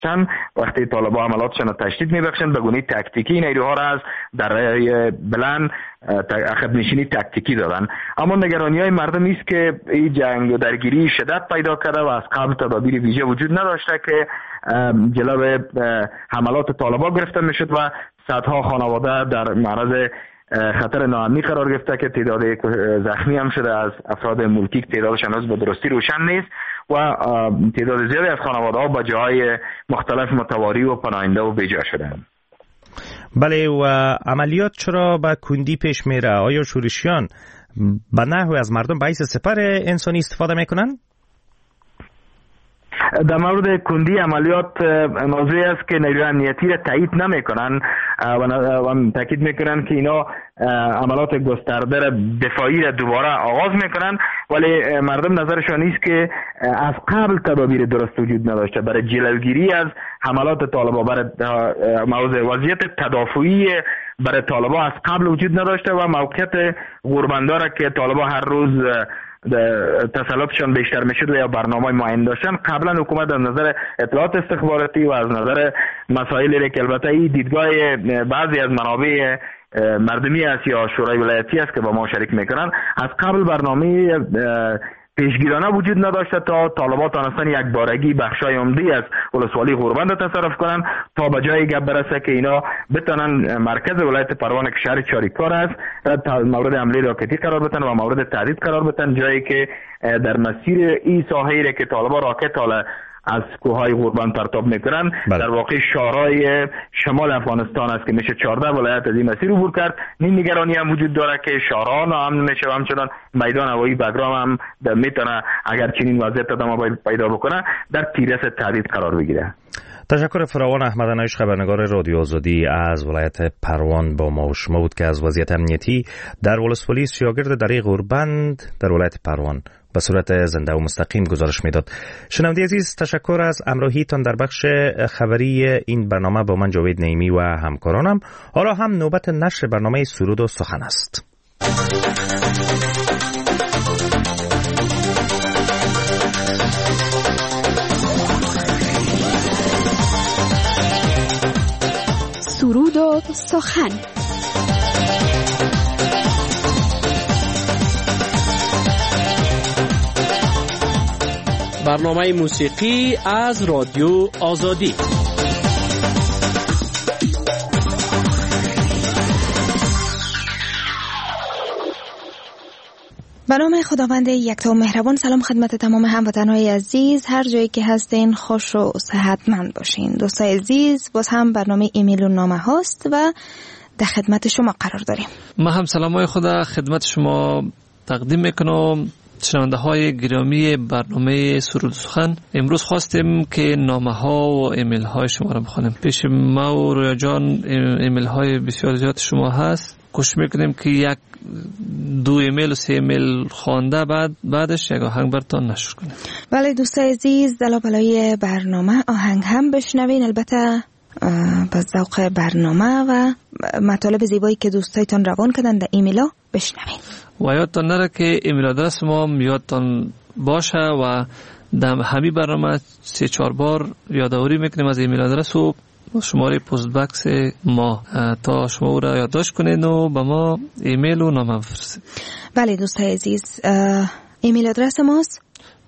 وقتی طالبان عملاتشان را تشدید میبخشند به گونه تاکتیکی نیروها را از درهای بلند عقب نشینی تاکتیکی دادن. اما نگرانی های مردم است که این جنگ و درگیری شدت پیدا کرده و از قبل تدابیر ویژه وجود نداشته که جلوی حملات طالبان گرفته میشد و صدها خانواده در معرض خطر ناامنی قرار گرفته که تعداد زخمی هم شده از افراد ملکی که تعدادشان هنوز به درستی روشن نیست و تعداد زیادی از خانواده ها به جاهای مختلف متواری و پناهنده و بیجا شدند. بله، و عملیات چرا به کندی پیش میره؟ آیا شورشیان به نحوی از مردم به حیث سپر انسانی استفاده میکنن؟ در مورد کندی عملیات موضوعی است که نیروی امنیتی را تایید نمیکنن و تاکید میکنن که اینا عملات گسترده را دفاعی را دوباره آغاز میکنن، ولی مردم نظرشان نیست که از قبل تدابیر درست وجود نداشته برای جلوگیری از حملات طالبان. برای وضعیت تدافعی برای طالبان از قبل وجود نداشته و موقعیت غوربنداره که طالبان هر روز تسلطشان بیشتر میشد و یا برنامه معین داشتن. قبلا حکومت از نظر اطلاعات استخباراتی و از نظر مسائلی که البته این دیدگاه بعضی از منابع مردمی است یا شورای ولایتی است که با ما شریک میکنن، از قبل برنامه پیشگیرانه وجود نداشته تا طالبان تانستن یک بارگی بخشای عمده از ولسوالی غوربند تصرف کنن تا به جای گپ برسه که اینا بتونن مرکز ولایت پروان که شهر چاریکار است مورد حمله راکتی قرار بدن و مورد تهدید قرار بدن، جایی که در مسیر این ساحه‌ای که طالبان راکت از کوههای غوربند پرتاب میکنن در واقع شهرهای شمال افغانستان است که میشه 14 ولایت از این مسیر عبور کرد. این نگرانی هم وجود داره که شهرها ناامن میشه و همچنان میدان هوایی بگرام هم میتونه اگر چنین وضعیت ادامه پیدا بکنه در تیررس تهدید قرار بگیره. تشکر فراوان. احمد انایش، خبرنگار رادیو آزادی از ولایت پروان با ما و شما بود که از وضعیت امنیتی در ولسوالی سیاگرد دره غوربند در ولایت پروان به صورت زنده و مستقیم گزارش میداد. شنونده عزیز، تشکر از همراهیتان در بخش خبری این برنامه با من جاوید نعیمی و همکارانم. حالا هم نوبت نشر برنامه سرود و سخن است. سرود و سخن. برنامه موسیقی از رادیو آزادی. به نام خداوند یکتا و مهربان. سلام خدمت تمام هموطنهای عزیز، هر جایی که هستین خوش و صحتمند باشین. دوستای عزیز، باز هم برنامه ایمیل و نامه هاست و در خدمت شما قرار داریم. ما هم سلامای خدا خدمت شما تقدیم میکنم. شنونده های گرامی برنامه سرود سخن، امروز خواستیم که نامه ها و ایمیل های شما را بخونیم. پیش ما و رویا جان ایمیل های بسیار زیاد شما هست. کوشش میکنیم که یک دو ایمیل و سه ایمیل خوانده بعدش یک آهنگ براتون نشر کنیم. بله دوستای عزیز، دلایل برنامه آهنگ هم بشنوین، البته با ذوق برنامه و مطالب زیبایی که دوستایتان روان کردن در ایمیلا بشنوین. و یادتان نره که ایمیل آدرس ما یادتان باشه و در همین برنامه 3-4 بار یادآوری میکنیم از ایمیل آدرس و شماره پست بکس ما تا شما او را یادداشت کنید و به ما ایمیل و نامه بفرستید. بله دوستای عزیز، ایمیل آدرس ماست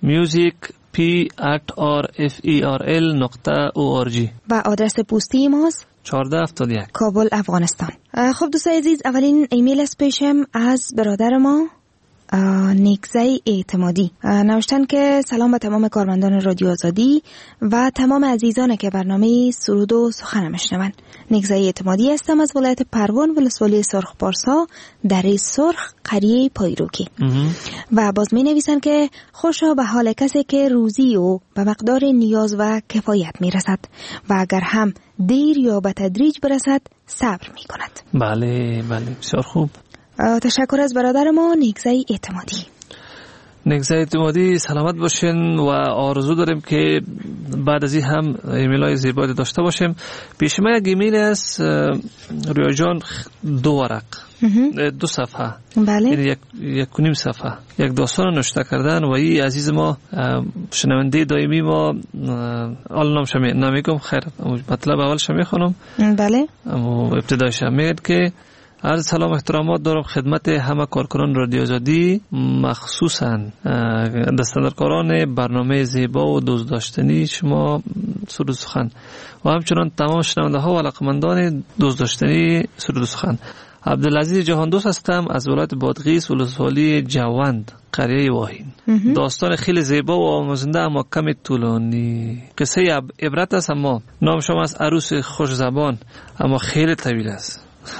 music@rferl.org و آدرس پستی ماست 1471 کابل افغانستان. خب دوستای عزیز، اولین ایمیل از پیشم از برادر ما نیکزای اعتمادی نوشتن که سلام به تمام کارمندان رادیو آزادی و تمام عزیزان که برنامه سرود و سخن میشنون. نیکزای اعتمادی هستم از ولایت پروان، ولسوالی سرخ پارسا، دره سرخ، قریه پایروکی. و باز می نویسن که خوشا به حال کسی که روزی و به مقدار نیاز و کفایت می رسد و اگر هم دیر یا به تدریج برسد صبر می کند. بله بسیار خوب. تشکر از برادر ما نیکزای اعتمادی. نگزه اعتمادی سلامت باشین و آرزو داریم که بعد از این هم ایمیل های زیبایی داشته باشیم. پیش ما یک ایمیل است رویا جان، 2 ورق 2 صفحه، بله، یعنی یک و نیم صفحه یک داستان نوشته کردن و این عزیز ما شنونده دائمی ما، حالا نامش نمیگم، خیر مطلب اولش میخونم. بله، اما ابتدایش میگه که عرض سلام احترامات دارم خدمت همه کارکنان رادیو آزادی، مخصوصا دستاندرکاران برنامه زیبا و دوست داشتنی شما سرود سخن و همچنان تمام شنونده ها و علاقمندان دوست داشتنی سرود سخن. عبدالعزیز جهاندوست هستم از ولایت بادغیس، ولسوالی جوند، قریه واهین. داستان خیلی زیبا و آموزنده اما کم طولانی. قصه عبرت است، اما نام شما از عروس خوش زبان، اما خیلی طویل است.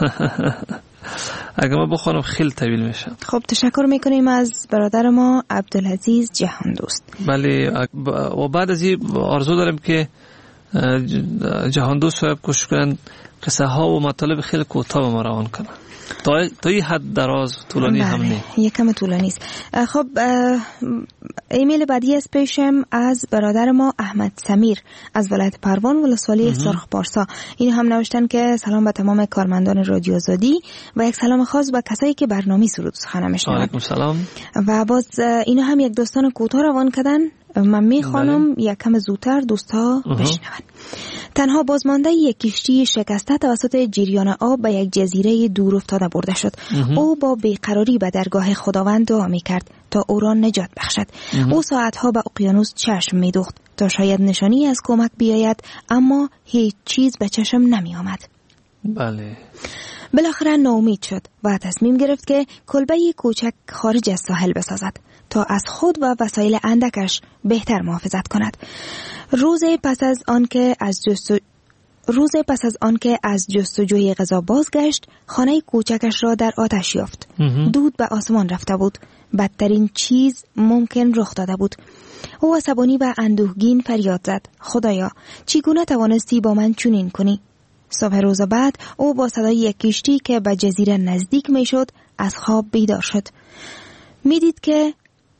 اگه ما بخونم خیلی طویل میشه. خب تشکر میکنیم از برادر ما عبدالعزیز جهاندوست. بله، و بعد از این آرزو داریم که جهاندوست صاحب کوشش کنن قصه ها و مطالب خیلی کوتاه به ما روان کنن، تا این حد دراز طولانی هم نه، یکم طولانی است. خب ایمیل بعدی از پیشم از برادر ما احمد سمیر از ولایت پروان، ولسوالی سرخ پارسا. این هم نوشتن که سلام به تمام کارمندان رادیو آزادی و یک سلام خاص به کسایی که برنامه سرود سخن میشنون. علیکم سلام. و باز اینا هم یک داستان کوتاه روان کردن، من میخوانم یکم زودتر دوستا بشنون. تنها بازمانده یک کشتی شکسته توسط جریان آب به یک جزیره دور افتاده برده شد. او با بیقراری به درگاه خداوند دعا میکرد تا او را نجات بخشد. او ساعتها به اقیانوس چشم میدوخت تا شاید نشانی از کمک بیاید، اما هیچ چیز به چشم نمی آمد. بله. بالاخره ناامید شد و تصمیم گرفت که کلبه کوچک خارج از ساحل بسازد تا از خود و وسایل اندکش بهتر محافظت کند. روز پس از آنکه از جستجوی غذا بازگشت، خانه کوچکش را در آتش یافت. دود به آسمان رفته بود. بدترین چیز ممکن رخ داده بود. او عصبانی و اندوهگین فریاد زد: خدایا، چگونه توانستی با من چنین کنی؟ صبح روز بعد او با صدای یک کشتی که به جزیره نزدیک میشد از خواب بیدار شد. میدید که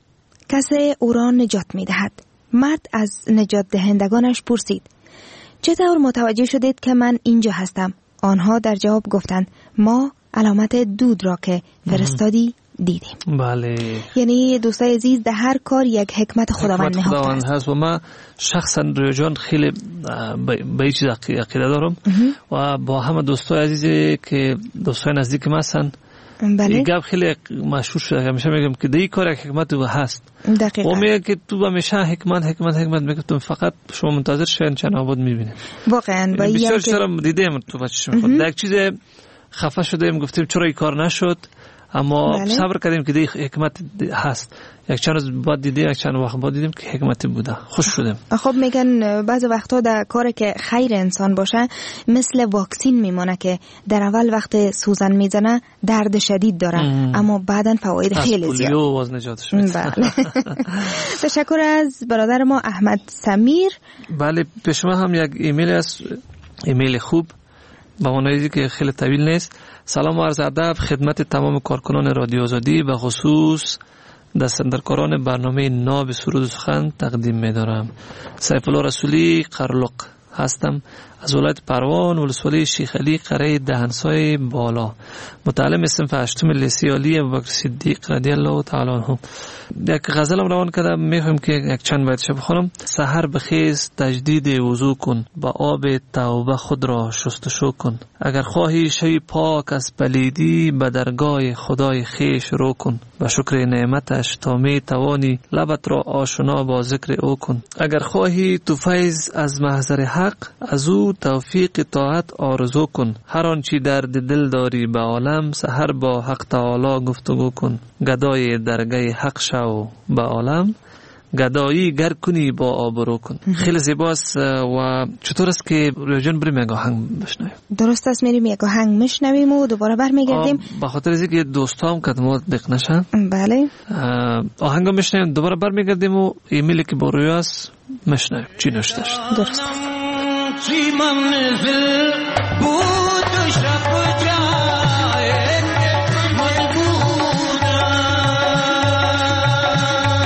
کسی او را نجات میدهد. مرد از نجات دهندگانش پرسید: چطور متوجه شدید که من اینجا هستم؟ آنها در جواب گفتند: ما علامت دود را که فرستادی دیدیم. بله. یعنی دوستای عزیز، در هر کار یک حکمت خداوند نهفته است. و من شخصا رویان خیلی به این چیز عقیده دارم و با همه دوستای عزیزی که دوستای نزدیک ما هستن. بله. این گپ خیلی مشهور شده، همیشه میگم که در این کار یک حکمت هست. دقیقاً. و میگه که تو همیشه حکمت میگفتم، فقط شما منتظر شین چند آباد میبینید. واقعا. و بسیار چرا دیدیم تو بچه‌شون خود یک چیز خفه شدیم، گفتیم چرا این کار نشد، اما صبر کردیم که دی حکمت هست. یک چند روز بعد دیدیم، یک چند وقت بعد دیدیم که حکمتی بوده، خوش شدیم. خب میگن بعض وقتا در کاری که خیر انسان باشه مثل واکسین میمونه که در اول وقت سوزن میزنه درد شدید داره، اما بعداً فواید خیلی زیاد. از پولیو نجاتش میده. بله. تشکر از برادر ما احمد سمیر. بله، پیش ما هم یک ایمیل است، ایمیل خوب با معنایی که خیلی طویل نیست. سلام و عرض ادب خدمت تمام کارکنان رادیو آزادی، به خصوص دستاندرکاران برنامه ناب سرود سخن تقدیم می‌دارم. سیف الله رسولی قرلق هستم از ولایت پروان، ولسوالی شیخ علی، قریه دهنسای بالا. متعلم صنف 8 لیسه عالی ابوبکر صدیق رضی الله تعالی عنه. یک غزلم روان کردم، میخوام که یک چند بیت بخونم. سحر بخیز تجدید وضو کن، با آب توبه خود را شستشو کن. اگر خواهی شوی پاک از پلیدی، به درگاه خدای خیش رو کن. و شکر نعمتش تا می توانی، لبت را آشنا با ذکر او کن. اگر خواهی تو فیض از محضر حق، از او توفیق طاعت آرزو کن. هر آنچه درد دل داری به عالم، سحر با حق تعالی گفتگو کن. گدای درگاه حق شو به عالم، گدایی گر کنی با آبرو کن. خیلی زیباست. و چطور است که رویان بریم یک آهنگ بشنویم؟ درست است، میریم یک آهنگ میشنویم و دوباره برمیگردیم. به خاطر از اینکه دوستام کدمات دق نشن. بله. آهنگ میشنویم، دوباره برمیگردیم و ایمیلی که با روی است میشنویم چی نوشتهش. درست است. چی منزل بود و شب و جای من بودم،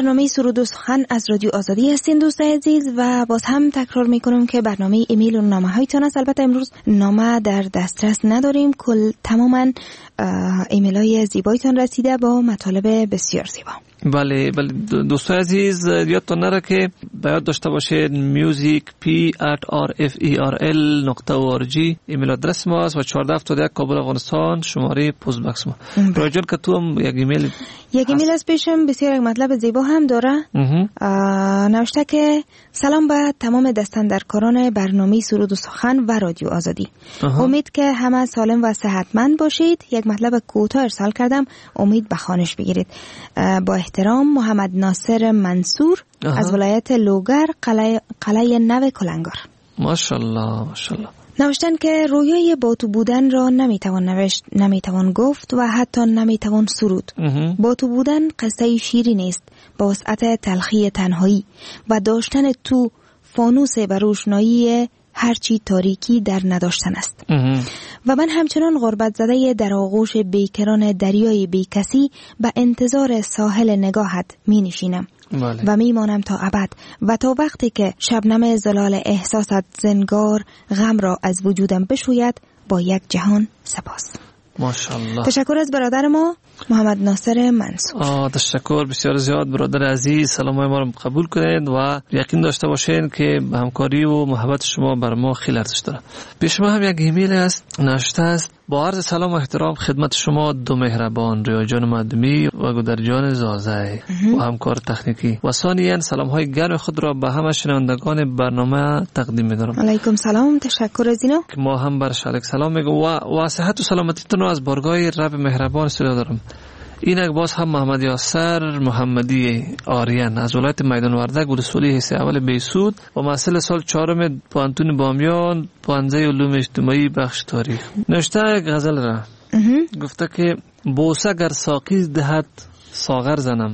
برنامه سرود و سخن از رادیو آزادی هستین دوست عزیز و باز هم تکرار میکنم که برنامه ایمیل و نامه هایتان است. البته امروز نامه در دسترس نداریم، تماما ایمیل های زیبایتان رسیده با مطالب بسیار زیبا. بله دوستای عزیز یادتون نره که باید داشته باشید music@rferel.org ایمیل آدرس ما است و 1471 کابل افغانستان شماره پست بکس ما. راجل که تو هم یک ایمیل از پیشم بسیار یک مطلب زیبا هم داره. نوشته که سلام به تمام دستاندرکاران برنامه سرود و سخن و رادیو آزادی. امید که همه سالم و صحتمند باشید. یک مطلب کوتاه ارسال کردم، امید به خوانش بگیرید. با احترام محمد ناصر منصور از ولایت لوگر، قلعه نو کلنگار. ماشاءالله. نوشتن که رویای باتو بودن را نمیتوان نوشت، نمیتوان گفت و حتی نمیتوان سرود. باتو بودن قصه شیرین است با وسعت تلخی تنهایی و داشتن تو فانوس به روشنایی هرچی تاریکی در نداشتن است. و من همچنان غربت زده در آغوش بیکران دریای بیکسی به انتظار ساحل نگاهت می نشینم. و می مانم تا ابد و تا وقتی که شبنم زلال احساست زنگار غم را از وجودم بشوید با یک جهان سپاس. ماشاءالله. تشکر از برادر ما محمد ناصر منصور. تشکر بسیار زیاد برادر عزیز، سلامای ما رو قبول کنید و یقین داشته باشین که همکاری و محبت شما بر ما خیلی ارزش داره. پیش ما هم یک ایمیل است نوشته است: با عرض سلام و احترام خدمت شما دو مهربان ریا جان مدمی و گودر جان زازه و همکار تکنیکی و ثانیاً سلام های گرم خود را به همه شنوندگان برنامه تقدیم می‌دارم. علیکم سلام، تشکر از اینا. ما هم بر شما سلام میگم و صحت و سلامتیتون از بارگاه رب مهربان سلام دارم. اینک باز هم محمد یاسر محمدی آریان از ولایت میدان وردک ولسوالی حصه اول بیسود و محصل سال 4 پانتون بامیان پانزه علوم اجتماعی بخش تاریخ. نوشته غزل را گفته که بوسه گر ساقی دهد ساغر زنم،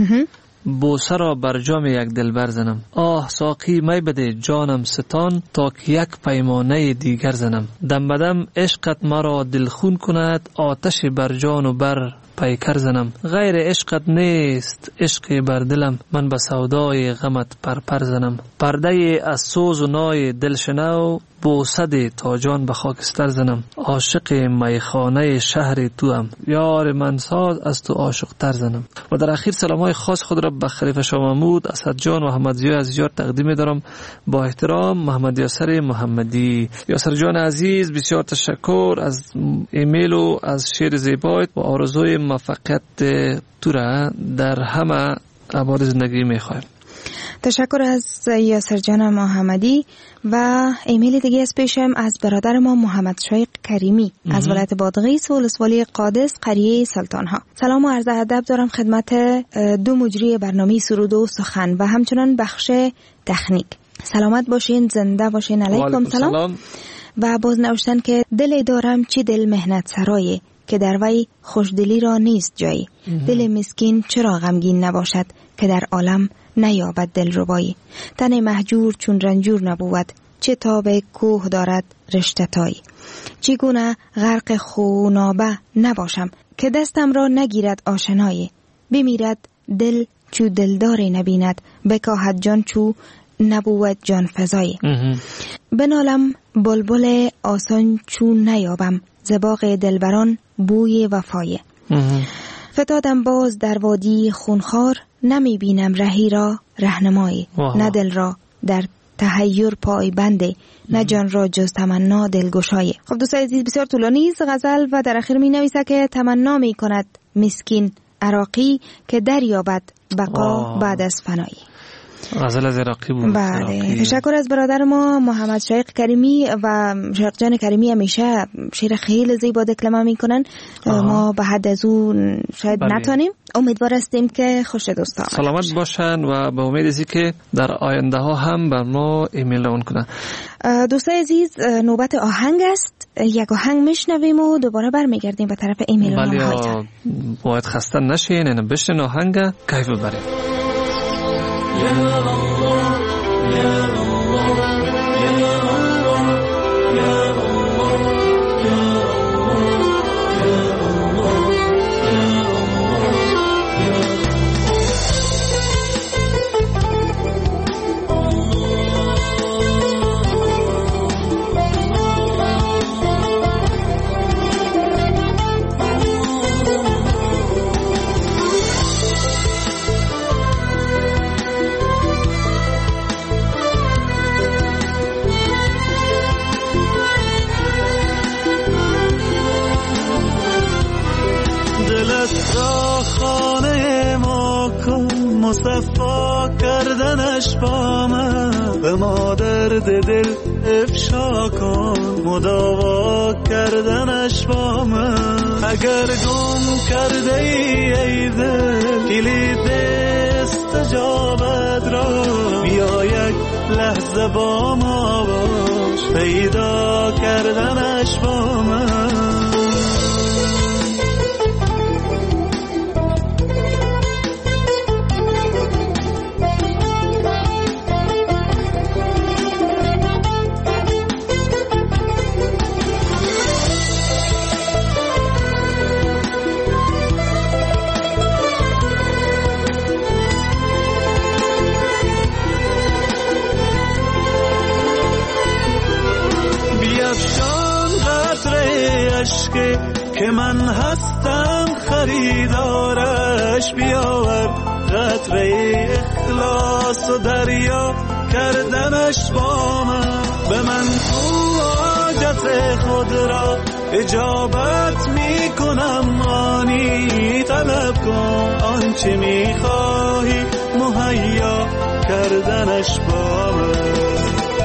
بوسه را بر جام یک دلبر زنم. آه ساقی می بده جانم ستان تا که یک پیمانه دیگر زنم. دم بدم عشقت مرا دلخون کند آتش بر جان و بر پیکر زنم. غیر عشقت نیست عشق بر دلم من به سودای غمت پرپر زنم. پرده از سوز و نای دل شنو بوسه تا جان به خاکستر زنم. عاشق میخانه شهر تو هم یار من ساز از تو عاشق تر زنم. و در اخیر سلامای خاص خود را به خلیفه شاه محمود، اسد جان و محمد ضیاء عزیزیار تقدیم دارم. با احترام محمد یاسر محمدی. یاسر جان عزیز بسیار تشکر از ایمیل و از شعر زیبایت و آرزوی موفقیت تو را در همه ابعاد زندگی میخوایم. تشکر از یاسر جان محمدی. و ایمیل دیگه از پیشم از برادر ما محمد شایق کریمی از ولایت بادغیس و ولسوالی قادس قریه سلطان ها. سلام و عرض ادب دارم خدمت دو مجری برنامه سرود و سخن و همچنان بخش تکنیک. سلامت باشین، زنده باشین. علیکم سلام. و باز نوشتن که دل دارم چی دل مهنت سرایه که در وی خوشدلی را نیست جایی. دل مسکین چرا غمگین نباشد که در عالم نیابد دلربایی. تن مهجور چون رنجور نبود چه تاب کوه دارد رشته تایی. چگونه غرق خونابه نباشم که دستم را نگیرد آشنایی. بمیرد دل چو دلداری نبیند بکاهد جان چو نبود جان فزایی. بنالم بلبل آسان چون نیابم زباغ دلبران بوی وفای. فتادم باز در وادی خونخوار نمی بینم رهی را رهنمایی. نه دل را در تحیر پای بنده نه جان را جز تمنا دلگشایی. خب دوستان عزیز بسیار طولانی است غزل و در اخیر می نویسه که تمنا می کند مسکین عراقی که دریابد بقا بعد از فنایی. غزل از عراقی بود. بله تشکر از برادر ما محمد شایق کریمی و شایق جان کریمی. همیشه شعر خیلی زیبا دکلمه میکنن. ما به حد از اون شاید نتونیم. امیدوار هستیم که خوش دوستا سلامت باشن و به امید ازی که در آینده ها هم بر ما ایمیل اون کنن. دوستای عزیز نوبت آهنگ است. یک آهنگ میشنویم و دوباره برمیگردیم به طرف ایمیل و نامه هایتان. باید خسته نشین، اینو بشنن آهنگ کیف ببرید. Ya Allah, Ya Allah, Ya Allah, Ya Allah, Ya Allah, Ya Allah, Ya Allah, Ya Allah. کردنش با من، به ما درد دل افشا کن، مداوا کردنش با من. اگر گم کرده ای دل کلید استجابت را، بیا یک لحظه با ما باش، پیدا کردنش با من. که من هستم خریدارش، بیاور قطره اخلاص و دریا کردنش با من. به من تو حاجت خود را اجابت می کنم، آنی طلب کن آنچه می خواهی، مهیا کردنش با من.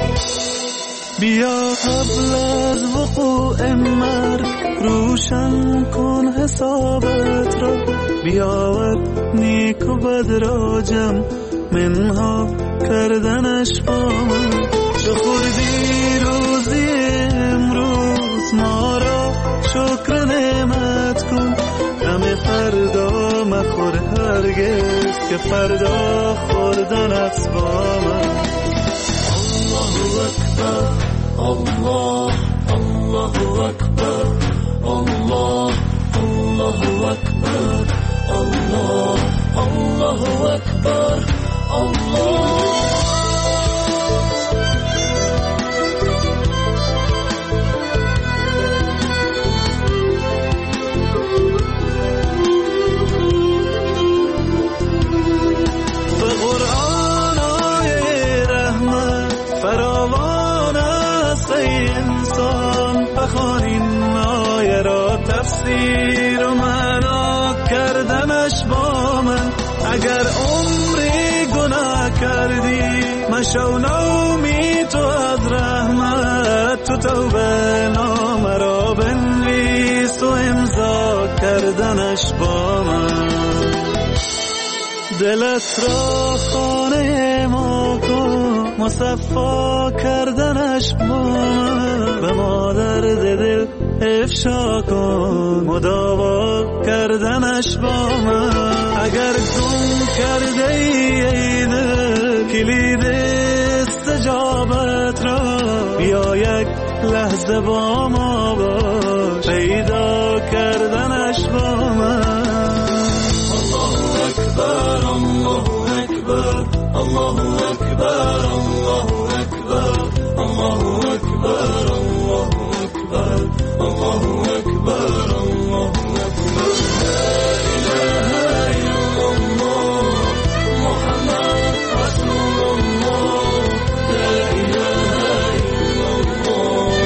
بیا قبل از وقوع مرگ روشن کن حسابت را، بیاور نیک و بد را جمع منها کردنش با من. چو خوردی روزی امروز ما را شکر نعمت کن، غم فردا مخور هرگز که فردا خوردن است با من. الله اکبر، الله الله اکبر، الله الله اکبر، الله الله اکبر، الله. به قرآن آیه رحمت فراوان است ای انسان، بخوان این آیه را تفسیر و معنا کردنش با من. اگر عمری گناه کردی مشو نومید تو از رحمت، تو توبه نامه را بنویس و امضا کردنش با من. دلت را خانه ما کن، مصفا کردنش با من. به ما درد دل افشا کن، مداوا کردنش با من. اگر گم کرده ای دل کلید استجابت را، بیا یک لحظه با ما باش، پیدا کردنش با من. الله اکبر، الله اکبر، الله اکبر، الله اکبر، الله اکبر، الله اکبر، الله اکبر، الله اکبر. لا اله الا الله محمد رسول الله، لا اله الا الله.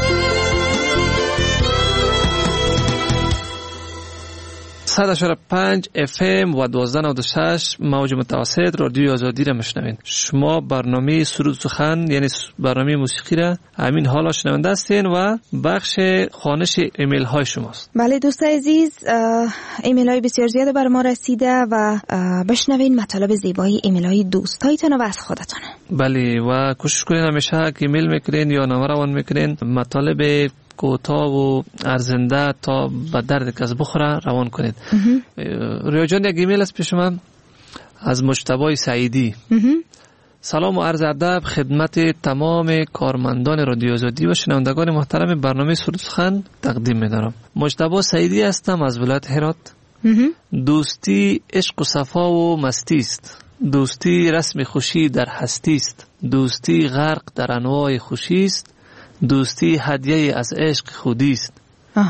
صد 5 FM و 1296 موج متوسط رادیو آزادی را میشنوین. شما برنامه سرود سخن یعنی برنامه موسیقی را همین حالا شنونده هستین و بخش خوانش ایمیل های شماست. بله دوست عزیز، ایمیل های بسیار زیاده بر ما رسیده و بشنوین مطالب زیبایی ایمیل های دوستایتان و از خودتان. بله و کوشش کنین همیشه که ایمیل میکنین یا نامه روان میکنین مطالب کوتاه و ارزنده تا به درد کس بخوره روان کنید. رویا جان، یک ایمیل است پیش من از مجتبی سعیدی. سلام و عرض ادب خدمت تمام کارمندان رادیو آزادی و شنوندگان محترم برنامه سرود سخن تقدیم می‌دارم. مجتبی سعیدی هستم از ولایت هرات. دوستی عشق و صفا و مستی است، دوستی رسم خوشی در هستی است، دوستی غرق در انواع خوشی است، دوستی هدیه از عشق خودی است.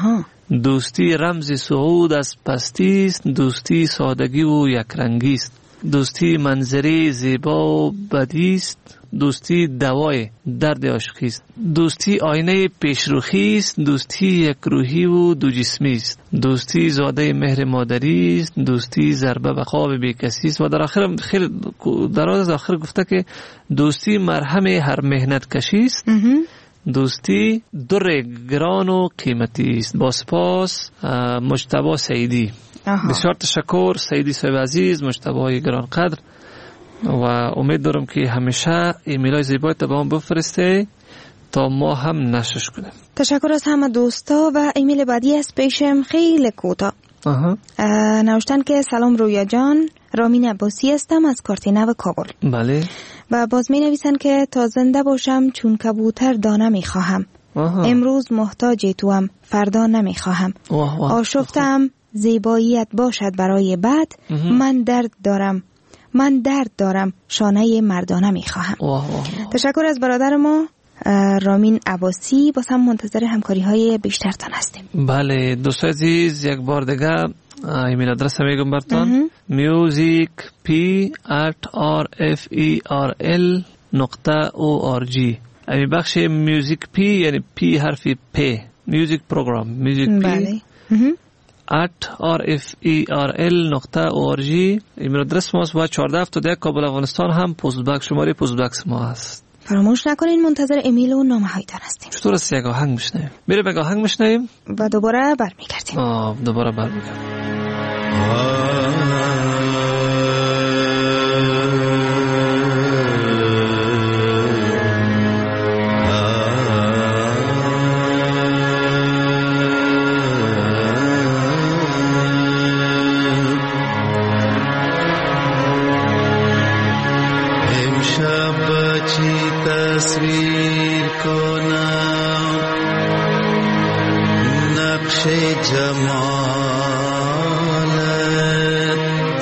دوستی رمز صعود از پستی است، دوستی سادگی و یک رنگی است. دوستی منظری زیبا و بدی است. دوستی دوای درد عاشقی است. دوستی آینه پیشروخی است. دوستی یک روحی و دو جسمی است. دوستی زاده مهر مادری است. دوستی ضربه به خواب بیکسی است. و در آخر خیلی دراز آخر گفته که دوستی مرهم هر مهنت کشی است. دوستی در گران و قیمتی است. با سپاس مجتبی سعیدی. بسیار تشکر سعیدی صاحب عزیز، مجتبی گران قدر، و امید دارم که همیشه ایمیلای زیبای تا به ما بفرسته تا ما هم نشش کنیم. تشکر از همه دوستا. و ایمیل بعدی از پیشم خیلی کوتاه نوشتن که سلام رویا جان، رامین عباسی هستم از کارتینو کابل. بله. و باز می نویسن که تا زنده باشم چون کبوتر دانه می خواهم. امروز محتاج توام، فردا نمی خواهم. آشفتم زیباییت باشد برای بعد. من درد دارم شانه مردانه می خواهم. تشکر از برادر ما رامین عباسی. باز هم منتظر همکاری های بیشترتان هستیم. بله دوستان عزیز، یک بار دیگه ایمیل آدرس میگم براتون: musicp@rferl.org. امی بخش میوزیک پی یعنی پی حرفی پی، میوزیک پروگرام، میوزیک پی @rferl.org ایمیل آدرس ماست. و 1471 کابل افغانستان هم پست بک شماره پست بکس ما هست. فراموش نکنین منتظر ایمیل و نامه هایتان هستیم. چطور است؟ یک آهنگ میشنیم، میره به آهنگ میشنیم و دوباره برمیگردیم. دوباره برمیگردیم. تصویر کنم نقش جمالت،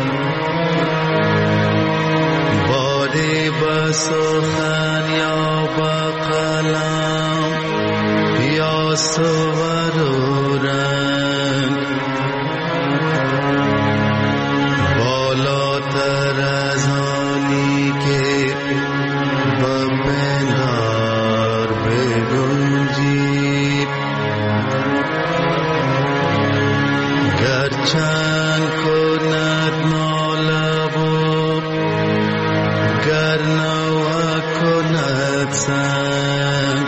باری به سخن یا به قلم یا صور و رنگ، بالاتر از آنی که بپندار بگنجی، گرچند کند نالب و گر نوا کند سنگ.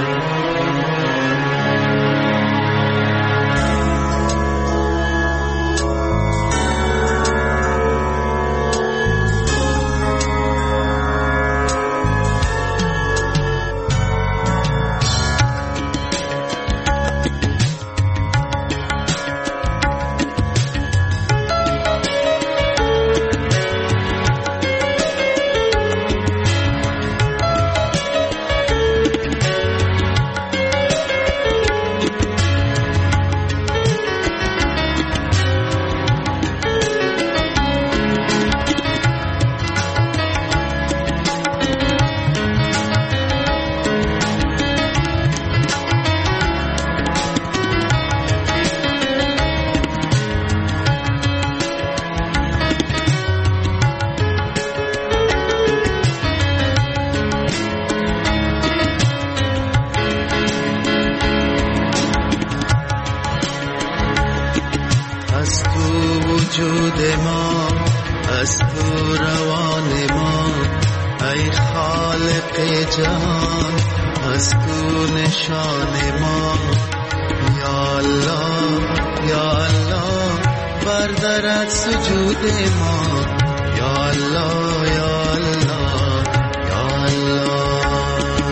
وجود ما از تو روان ما، ای خالق جهان از تو نشان ما. یا الله یا الله بردارد سجود ما. یا الله یا الله یا الله،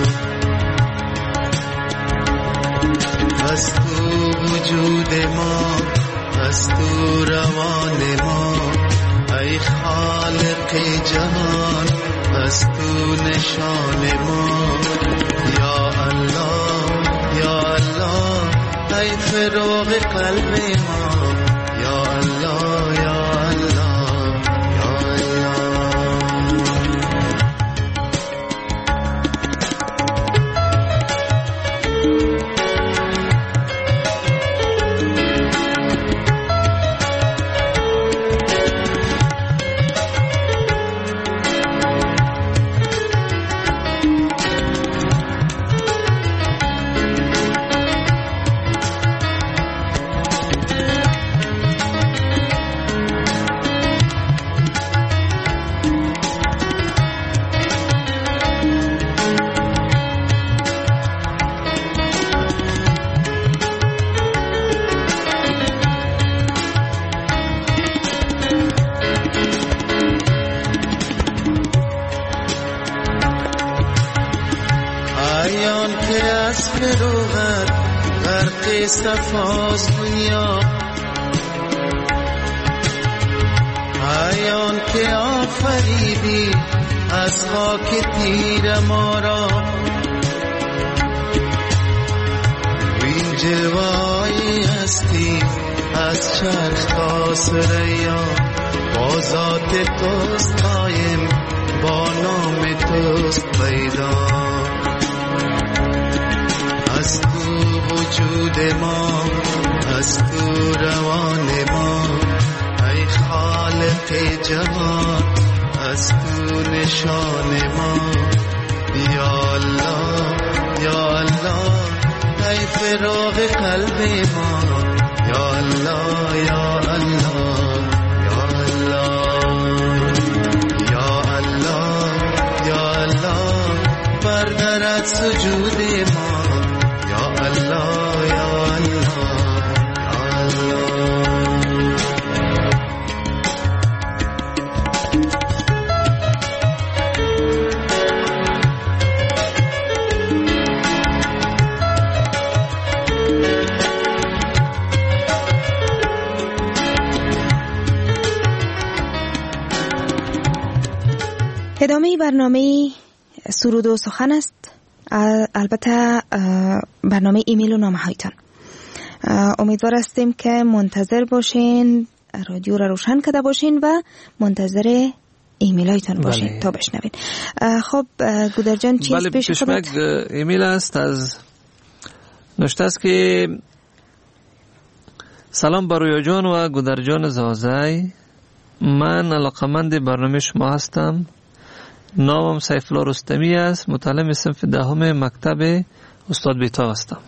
از تو وجود ما از تو روان ما، ای خالق جهان از تو نشان ما. یا الله یا الله ای فراغ قلب ما. یا الله یا الله یا الله. ایان که از فروغت غرق صفاست دنیا، ایان که آفریدی از خاک تیر ما را، این جلوه‌ای هستی از چرخ تا ثریا، با ذات توست قایم، با نام توست پیدا. از تو وجود ما، از تو روان ما، ای خالق جهان، از تو نشان ما. یا الله یا الله ای فراغ قلب ما، یا الله یا الله یا الله یا الله یا الله، بردارد سجود ما، یا الله یا الله یا الله. ادامه برنامه سرود و سخن است، البته برنامه ایمیل و نامه هایتان. امیدوار هستیم که منتظر باشین، رادیو را روشن کرده باشین و منتظر ایمیل هایتان باشین تا بشنوین. خب گودر جان چیز پیش خودت؟ ایمیل است از نوشته است که سلام بر رویا جان و گودر جان زازای، من علاقمند برنامه شما هستم. نامم سیف الله رستمی است، متعلم صنف دهم مکتب استاد بیتاب هستم.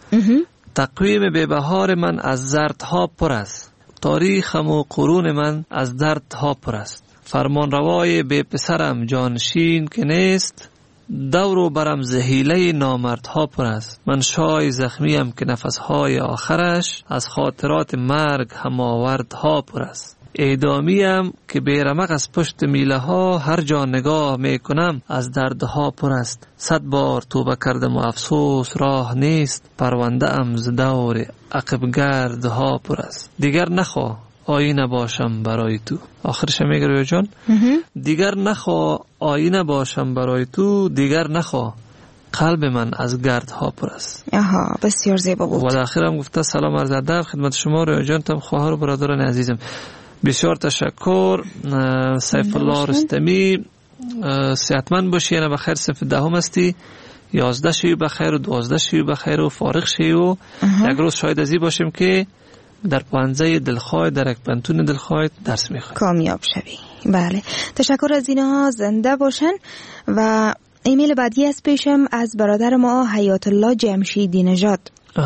تقویم بهبهار من از زردها پر است، تاریخم و قرون من از دردها پر است. فرمان روای به پسرم جانشین که نیست، دور و برم زهیله نامردها پر است. من شای زخمیم که نفسهای آخرش از خاطرات مرگ هماوردها پر است. اعدامیم که بیرمق از پشت میله ها، هر جا نگاه میکنم از دردها پر است. 100 بار توبه کردم و افسوس راه نیست، پرونده ام ز دور عقب گردها پر است. دیگر نخواه آینه باشم برای تو. آخرش میگه رویا جان دیگر نخواه آینه باشم برای تو، دیگر نخواه قلب من از گردها پر است. آها بسیار زیبا بود. و در آخر هم گفته سلام عرض ادب خدمت شما رویا جان، تم خواهر و برادران عزیزم. بسیار تشکر سیف الله رستمی، صحتمند باشی، یعنی بخیر. صنف دهم هستی، 11 شوی بخیر و 12 شوی بخیر و فارغ شوی و یک روز شاید ازی باشیم که در پانزه دلخواه در یک پنتون دلخواه درس میخوای کامیاب شوی. بله تشکر از اینها، زنده باشن. و ایمیل بعدی از پیشم از برادر ما حیات الله جمشیدی نژاد،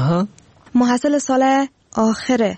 محصل سال آخر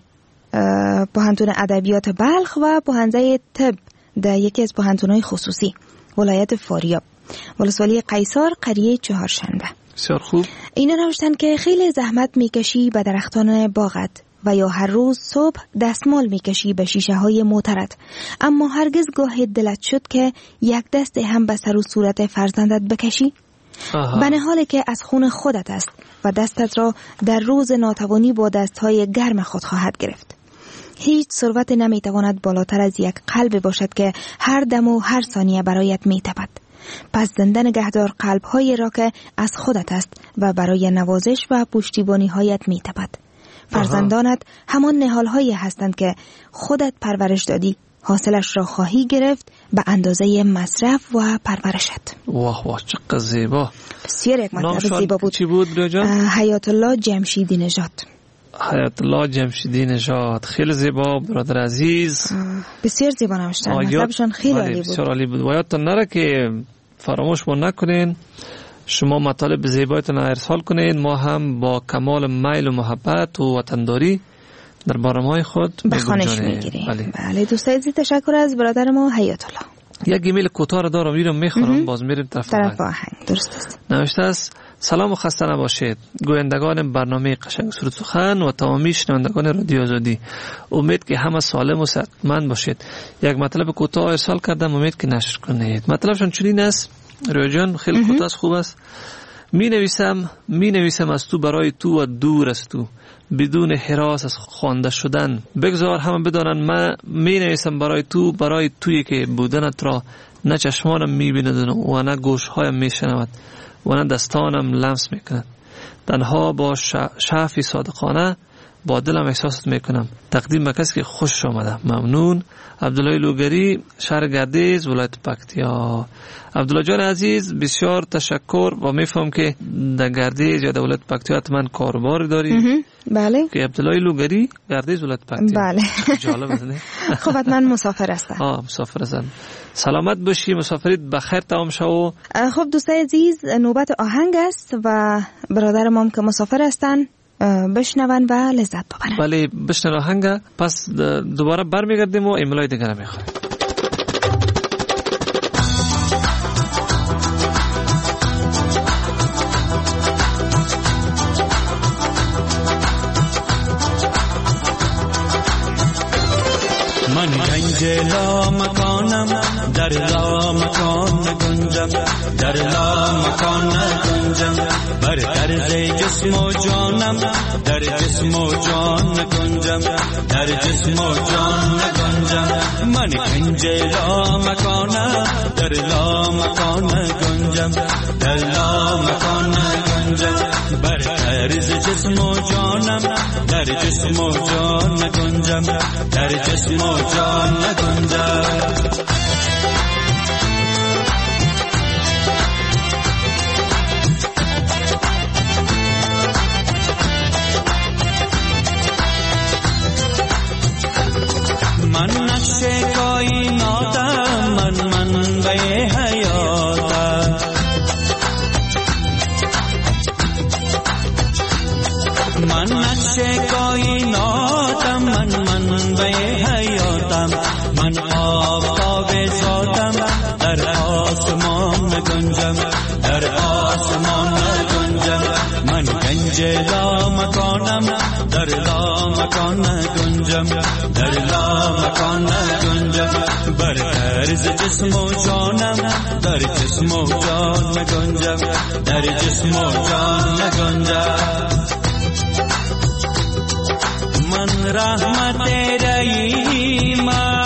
پوهنتون ادبیات بلخ و پوهنده طب در یکی از پوهنتون‌های خصوصی ولایت فاریاب، ولسوالی قیصر، قریه چهارشنبه. بسیار خوب. اینا نوشتن که خیلی زحمت میکشی به درختان باغت و یا هر روز صبح دستمال میکشی به شیشه های معترض، اما هرگز گاه دلت شد که یک دست هم به سر و صورت فرزندت بکشی؟ به حالی که از خون خودت است و دستت را در روز ناتوانی با دستهای گرم خود خواهد گرفت. هیچ ثروت نمیتواند بالاتر از یک قلب باشد که هر دم و هر ثانیه برایت میتپد. پس زنده نگهدار قلب‌هایی را که از خودت است و برای نوازش و پشتیبانی هایت میتپد. فرزندانت همان نهال‌هایی هستند که خودت پرورش دادی، حاصلش را خواهی گرفت به اندازه مصرف و پرورشت. واه واه چقدر زیبا. بسیار یک مطلب زیبا بود. چی بود جان؟ حیات الله جمشیدی نژاد. حیات الله جمشیدی نژاد، خیلی زیبا برادر عزیز، بسیار زیبا نوشتن، مطلبشون خیلی عالی بود. بسیار عالی بود. و یادتون نره که فراموش نکنین شما مطالب زیبایتون ارسال کنین، ما هم با کمال میل و محبت و وطنداری در برنامه‌های خود بخوانش میگیریم. بله دوستان عزیز، تشکر از برادر ما حیات الله. یک ایمیل کوتاه دارم میخونم باز میریم طرف آهنگ. درست است. نوشته است سلام و خسته نباشید گویندگان برنامه قشنگ سرود سخن و تمامی شنوندگان رادیو آزادی، امید که همه سالم و صحتمند باشید. یک مطلب کوتاه ارسال کردم، امید که نشر کنید. مطلبشون چنین است رویا جان، خیلی کوتاه است، خوب است. می نویسم از تو برای تو و دور از تو، بدون هراس از خوانده شدن. بگذار همه بدانند من می نویسم برای تو، برای تویی که بودنت را نه چشمانم می بیند و نه گوشهایم می شنود و نه دستانم لمس می کند. تنها با شعفی صادقانه با دلم احساس میکنم. تقدیم به کسی که خوش آمده. ممنون. عبدالله لوگری، شهر گردیز، ولایت پکتیا. عبدالله جان عزیز بسیار تشکر و میفهم که در گردیز یا در ولایت پکتیا حتما کاربار داری. بله. که عبدالله لوگری، گردیز، ولایت پکتیا. بله. جالب است نه؟ خب حتما مسافر هستم. مسافر هستم. سلامت باشی، مسافرت بخیر تمام شو. خب دوستای عزیز، نوبت آهنگ است و برادر ما که مسافر هستن بشنون و لذت ببرن. بله بشنون آهنگ، پس دوباره برمیگردیم و ایمیلای دیگر میخوایم. من گنج لا مکانم، در لا مکان نگنجم، در لا مکان نگنجم، بر طرز جسم و جانم، در جسم و جان نگنجم، در جسم و جان نگنجم. من گنج لا مکانم، در لا مکان نگنجم، در لا مکان نگنجم، بر طرز جسم و جانم، در جسم و جان نگنجم، در جسم و جان نگنجم. من نقش کائناتم، من منبع حیاتم، من نقش کائناتم، من منبع حیاتم، من آفتاب ذاتم، در آسمان نگنجم، در آسمان نگنجم. من گنج لا مکانم، در لا مکان نگنجم، در لا مکان نگنجم، بر طرز جسم و جانم، در جسم و جان نگنجم، در جسم و جان نگنجم. من رحمت رحیمم،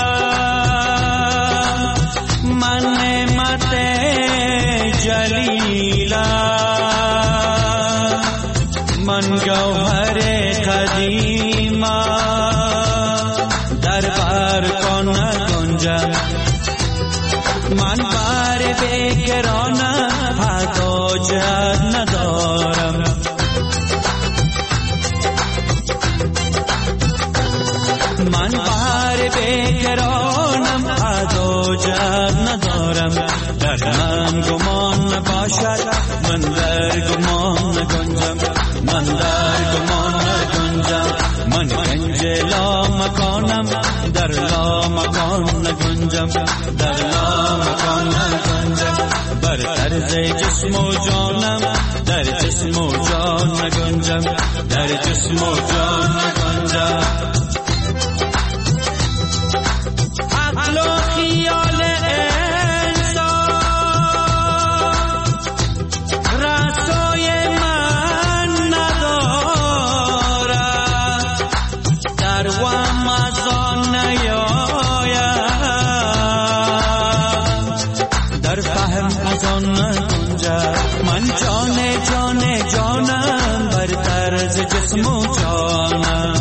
من نعمت جلیلم، من گوهر قدیمم، در بر کن نگنجم. من بر بکرانم، حتی جد ندارم، من بر بکرانم، حتی ندارم. در من گمان نباشد، من در گمان نگنجم، من در گمان نگنجم. من گنج لا مکانم، در لا مکان نگنجم، در لا مکان نگنجم، بر طرز جسم و جانم، در جسم و جان نگنجم، در جسم و جان نگنجم. عقل و خیال انسان رسای من ندارد، در وهم از آن نیاید، در فهم از آن نگنجد. من جان جانم، بر طرز جسم و جانم،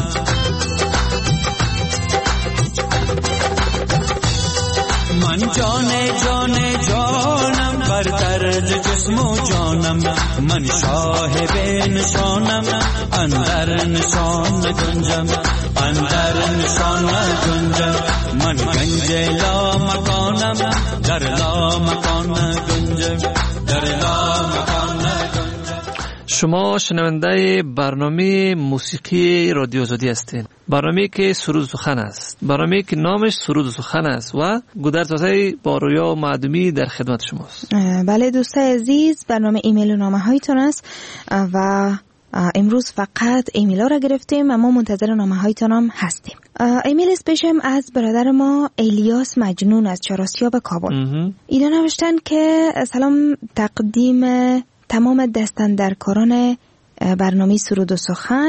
من جان جانم، بر طرز جسم و جانم. من صاحب نشانم، اندر نشان نگنجم، اندر نشان نگنجم. من گنج لا مکانم، در لا مکان نگنجم، در لا مکان نگنجم. شما شنونده برنامه موسیقی رادیو آزادی هستید. برنامه که سرود سخن است، برنامه که نامش سرود سخن است و گودرزاده با رویا معدومی در خدمت شماست. بله دوستای عزیز، برنامه ایمیل و نامه هایتون است و امروز فقط ایمیل ها را گرفتیم، اما منتظر نامه هایتون هم هستیم. ایمیل اسپیشم از برادر ما الیاس مجنون از چهارآسیاب کابل. اینا نوشتن که سلام تقدیم تمام دستاندرکاران برنامه سرود و سخن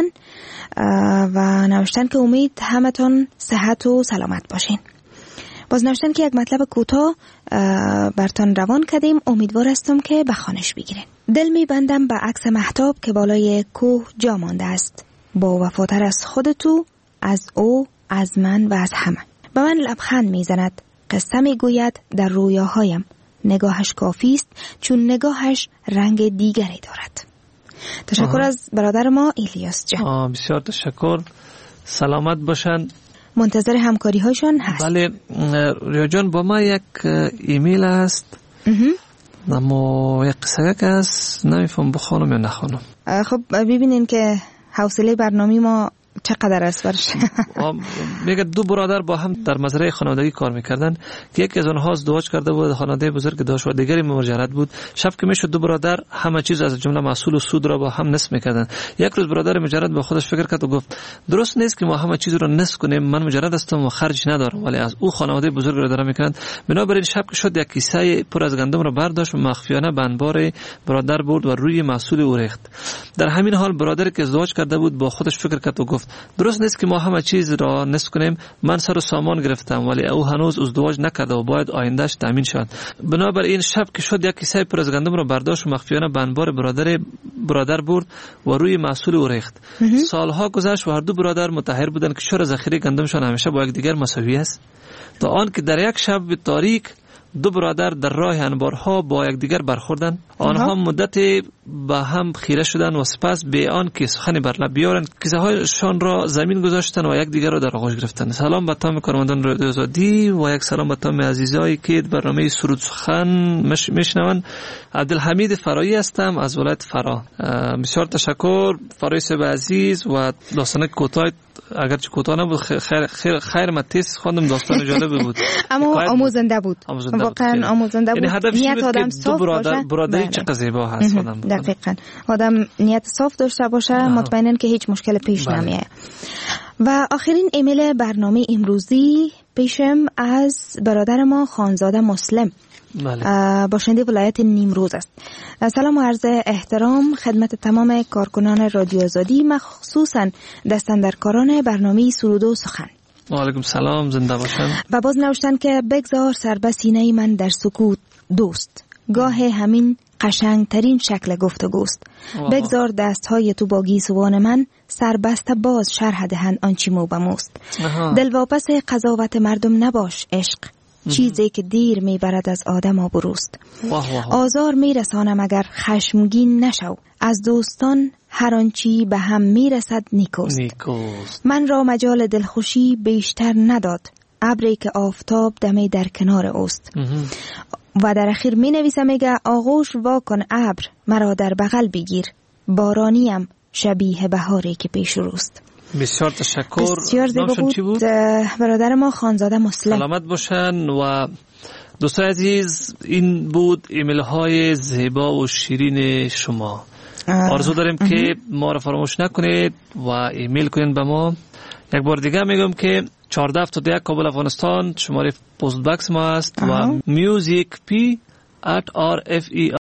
و نوشتن که امید همتون صحت و سلامت باشین. باز نوشتن که یک مطلب کوتاه برتان روان کردیم، امیدوار هستم که به خوانش بگیرین. دل می بندم به عکس مهتاب که بالای کوه جا مانده است، با وفاتر از خودتو، از او، از من و از همه. به من لبخند می زند، قصه می گوید در رویاهایم، نگاهش کافی است چون نگاهش رنگ دیگری دارد. تشکر از برادر ما ایلیاس جان. بسیار تشکر، سلامت باشن. منتظر همکاری هاشون هست. بله ریا جان، با ما یک ایمیل هست اما یک قصه که هست نمیفهم بخونم یا نخونم. خب ببینین که حوصله برنامه ما چقدر است برش. میگه دو برادر با هم در مزرعه خانوادگی کار میکردن که یکی از آنها ازدواج کرده بود، خانواده بزرگ داشت و دیگری مهاجرت بود. شب که میشد دو برادر همه چیز از جمله محصول و سود را با هم نصف میکردن. یک روز برادر مهاجرت با خودش فکر کرد و گفت درست نیست که ما همه چیز را نصف کنیم، من مهاجرت هستم و خرج ندارم ولی از او خانواده بزرگ را دارم میکنند. بنابراین شب که شد یک کیسه پر از گندم را برداشت و مخفیانه به انبار برادر برد و روی محصول او ریخت. در همین حال برادری که ازدواج کرده بود با خودش فکر کرد و گفت درست نیست که ما همه چیز را نصف کنیم، من سر و سامان گرفتم ولی او هنوز ازدواج نکرده و باید آیندهش تامین شود. بنابراین شب که شد یک کیسه پر از گندم را برداشت و مخفیانه به انبار برادر برد و روی محصول او ریخت. سالها گذشت و هر دو برادر متحیر بودند که چرا ذخیره گندمشان همیشه با یکدیگر مساوی است، تا آنکه در یک شب تاریک دو برادر در راه انبارها با یکدیگر برخوردند. آنها مدتی به هم خیره شدند و سپس به آن که سخنی بر لب بیارند کیسه هایشان را زمین گذاشتند و یکدیگر را در آغوش گرفتند. سلام به تمام کارمندان رادیو آزادی و یک سلام به تمام عزیزایی که برنامه سرود سخن میشنوند. عبدالحمید فرایی هستم از ولایت فرا. بسیار تشکر فرایی صاحب عزیز و داستان کوتاه اگرچه کوتاه نبود خیر من تیز خواندم، داستان جالب بود اما آموزنده بود، واقعا آموزنده بود. نیت آدم صاف باشه، برادری چقدر زیبا هست آدم. دقیقاً آدم نیت صاف داشته باشه مطمئناً که هیچ مشکل پیش نمیاد. و آخرین ایمیل برنامه امروزی پیشم از برادر ما خانزاده مسلم باشنده ولایت نیمروز است. سلام و عرض احترام خدمت تمام کارکنان رادیو آزادی، مخصوصا دستاندرکاران برنامه سرود و سخن. و علیکم سلام، زنده باشن. و باز نوشتن که بگذار سر به سینه من در سکوت دوست، گاه همین قشنگترین شکل گفتگوست. بگذار دستهای تو با گیسوان من سربسته باز شرح دهند آنچه مو بموست. دلواپس قضاوت مردم نباش عشق، چیزی که دیر میبرد از آدم آبروست. آزار میرسانم اگر خشمگین نشو، از دوستان هر آنچی به هم میرسد نیکوست. من را مجال دلخوشی بیشتر نداد ابری که آفتاب دمی در کنار اوست. و در اخیر می نویسم میگه آغوش واکن ابر مرا در بغل بگیر، بارانیم شبیه بهاری که پیش روست. بسیار تشکر. بسیار زیبا بود برادر ما خانزاده مسلم. سلامت باشن. و دوستان عزیز این بود ایمیل های زیبا و شیرین شما. آرزو داریم که ما را فراموش نکنید و ایمیل کنید به ما. یک بار دیگه میگم که 1471 کابل افغانستان شماره پست باکس ما است و musicp@rfe